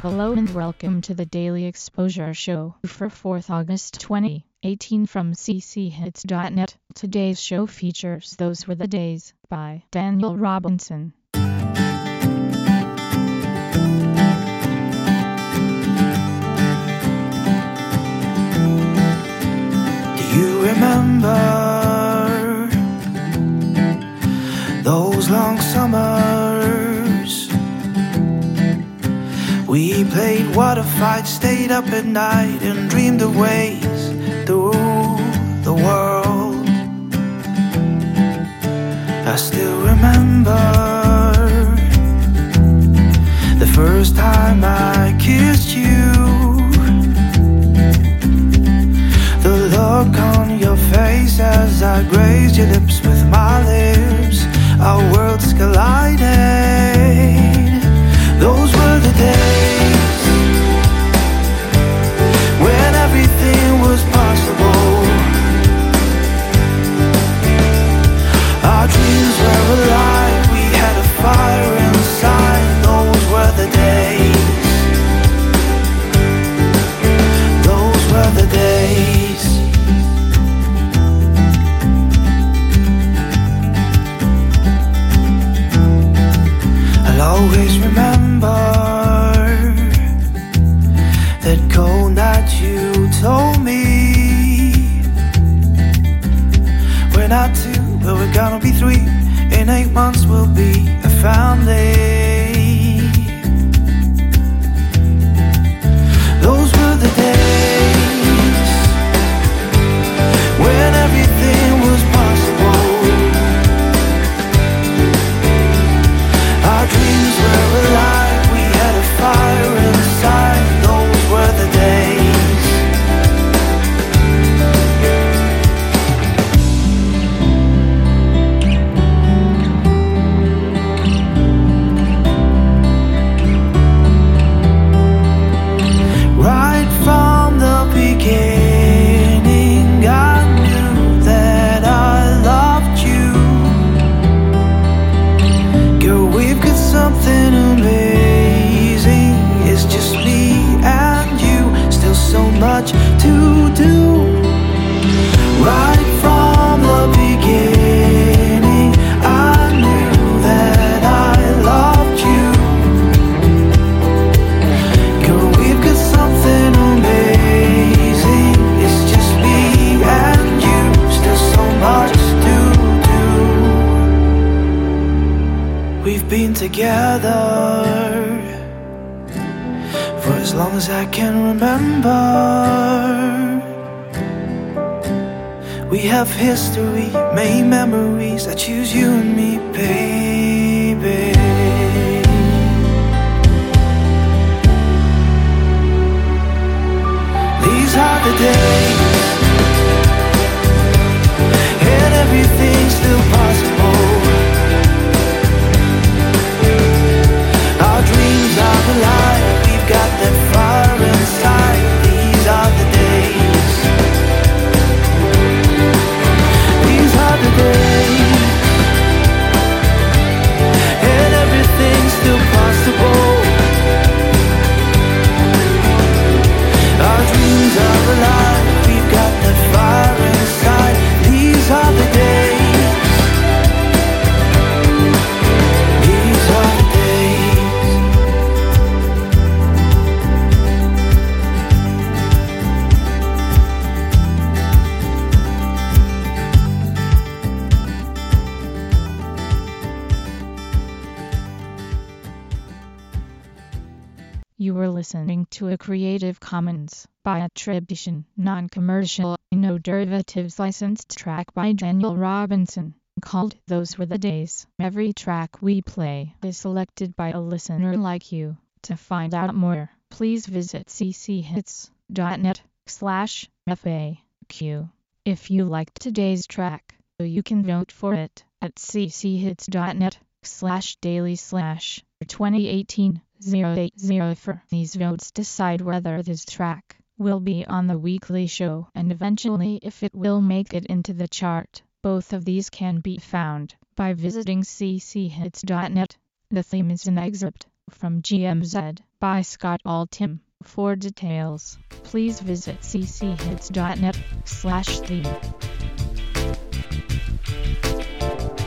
Hello and welcome to the Daily Exposure Show for 4th August 2018 from cchits.net. Today's show features Those Were the Days by Daniel Robinson. Do you remember those long summers? We played water fights, stayed up at night and dreamed of ways through the world. I still remember the first time I kissed you, the look on your face as I grazed your lips with my lips. Our worlds collided. Those were the days when everything was possible. Our dreams were alive, we had a fire inside. Those were the days. Those were the days. I'll always remember that cold night you told me we're not two, but we're gonna be three. In 8 months we'll be a family. Those were the days when everything was possible. Our dreams were alive, we had a fire inside. Those were the days. Right from the beginning, I knew that I loved you. Girl, we've got something amazing. It's just me and you, still so much to do. Right from the beginning, I knew that I loved you. Girl, we've got something amazing. It's just me and you, still so much to do. We've been together for as long as I can remember. We have history, made memories. I choose you and me, baby. These are the days, and everything's still possible. Our dreams are alive, we've got that fire inside. These are the days. These are the days, and everything's still possible. Our dreams are alive, we've got that fire inside. These are the days. These are the days. You were listening to a Creative Commons by attribution, non-commercial, no derivatives licensed track by Daniel Robinson, called Those Were the Days. Every track we play is selected by a listener like you. To find out more, please visit cchits.net/FAQ. If you liked today's track, you can vote for it at cchits.net/daily/2018-080. These votes decide whether this track will be on the weekly show and eventually if it will make it into the chart. Both of these can be found by visiting cchits.net. The theme is an excerpt from GMZ by Scott Altham. For details, please visit cchits.net/theme.